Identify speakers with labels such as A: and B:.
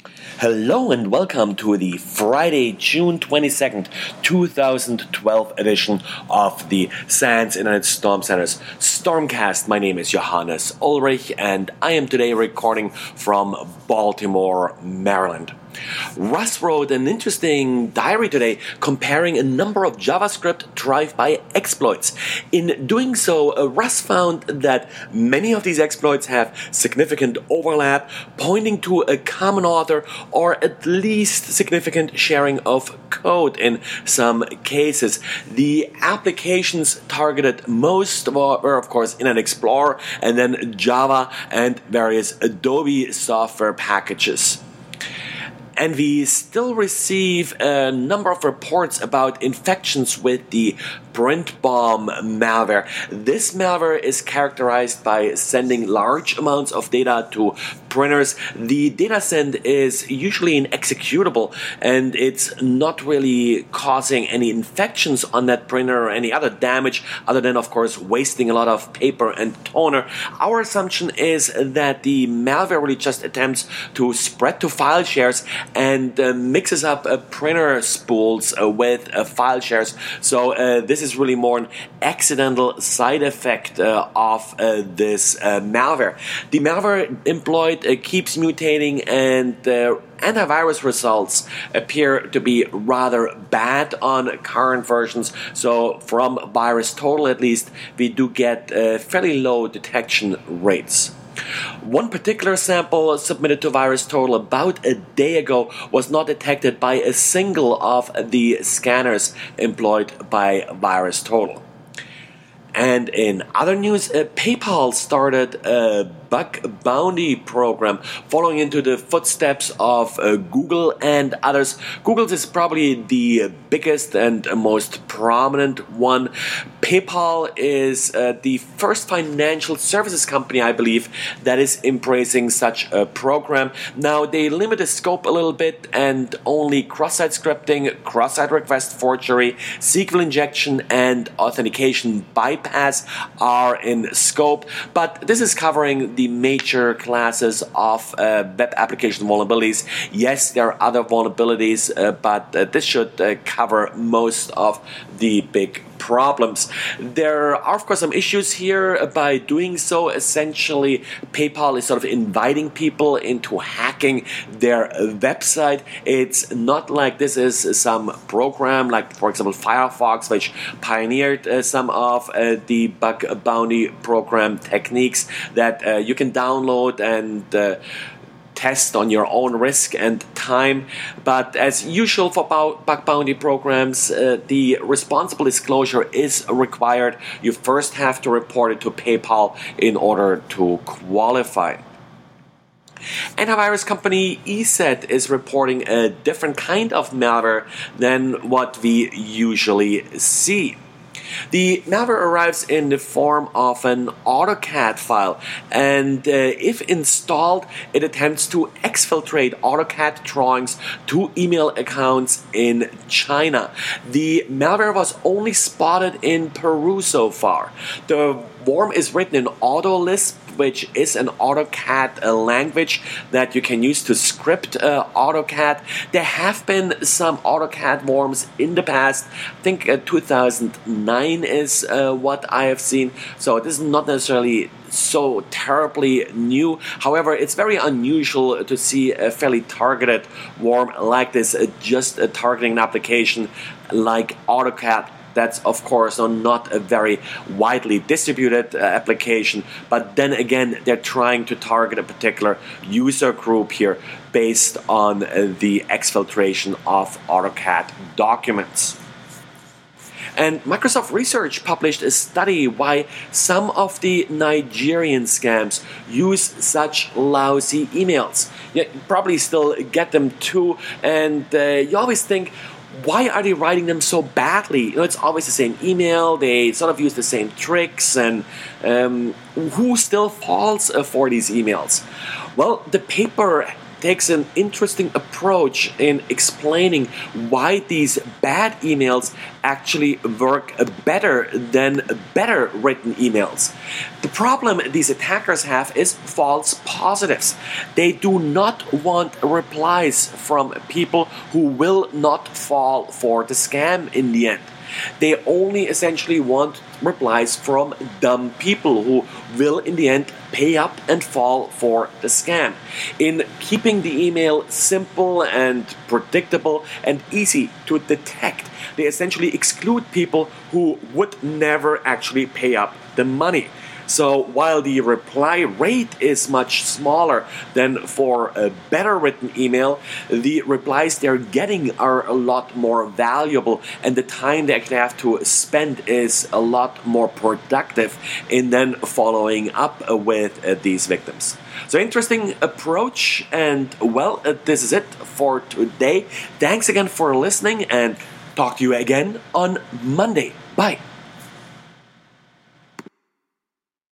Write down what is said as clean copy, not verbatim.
A: Hello and welcome to the Friday, June 22nd, 2012 edition of the SANS Internet Storm Center's Stormcast. My name is Johannes Ulrich and I am today recording from Baltimore, Maryland. Russ wrote an interesting diary today comparing a number of JavaScript drive-by exploits. In doing so, Russ found that many of these exploits have significant overlap, pointing to a common author or at least significant sharing of code in some cases. The applications targeted most were, of course, Internet Explorer and then Java and various Adobe software packages. And we still receive a number of reports about infections with the PrintBomb malware. This malware is characterized by sending large amounts of data to printers. The data send is usually an executable, and it's not really causing any infections on that printer or any other damage other than, of course, wasting a lot of paper and toner. Our assumption is that the malware really just attempts to spread to file shares and mixes up printer spools with file shares. So this is really more an accidental side effect of this malware. The malware employed keeps mutating, and antivirus results appear to be rather bad on current versions. So from VirusTotal at least, we do get fairly low detection rates. One particular sample submitted to VirusTotal about a day ago was not detected by a single of the scanners employed by VirusTotal. And in other news, PayPal started a bug bounty program following into the footsteps of Google and others. Google's is probably the biggest and most prominent one. PayPal is the first financial services company, I believe, that is embracing such a program. Now, they limit the scope a little bit, and only cross-site scripting, cross-site request forgery, SQL injection, and authentication bypass are in scope. But this is covering the major classes of web application vulnerabilities. Yes, there are other vulnerabilities, but this should cover most of the big problems. There are, of course, some issues here. By doing so, essentially, PayPal is sort of inviting people into hacking their website. It's not like this is some program like, for example, Firefox, which pioneered some of the bug bounty program techniques that you can download and test on your own risk and time. But as usual for bug bounty programs, the responsible disclosure is required. You first have to report it to PayPal in order to qualify. Antivirus company ESET is reporting a different kind of malware than what we usually see. The malware arrives in the form of an AutoCAD file, and if installed, it attempts to exfiltrate AutoCAD drawings to email accounts in China. The malware was only spotted in Peru so far. The worm is written in AutoLisp, which is an AutoCAD language that you can use to script AutoCAD. There have been some AutoCAD worms in the past. I think 2009 is what I have seen. So this is not necessarily so terribly new. However, it's very unusual to see a fairly targeted worm like this, just targeting an application like AutoCAD. That's, of course, not a very widely distributed application, but then again, they're trying to target a particular user group here based on the exfiltration of AutoCAD documents. And Microsoft Research published a study why some of the Nigerian scams use such lousy emails. You probably still get them too, and you always think, why are they writing them so badly? You know, it's always the same email, they sort of use the same tricks, and who still falls for these emails? Well, the paper takes an interesting approach in explaining why these bad emails actually work better than better written emails. The problem these attackers have is false positives. They do not want replies from people who will not fall for the scam in the end. They only essentially want replies from dumb people who will in the end pay up and fall for the scam. In keeping the email simple and predictable and easy to detect, they essentially exclude people who would never actually pay up the money. So while the reply rate is much smaller than for a better written email, the replies they're getting are a lot more valuable, and the time they actually have to spend is a lot more productive in then following up with these victims. So interesting approach, and well, this is it for today. Thanks again for listening, and talk to you again on Monday. Bye.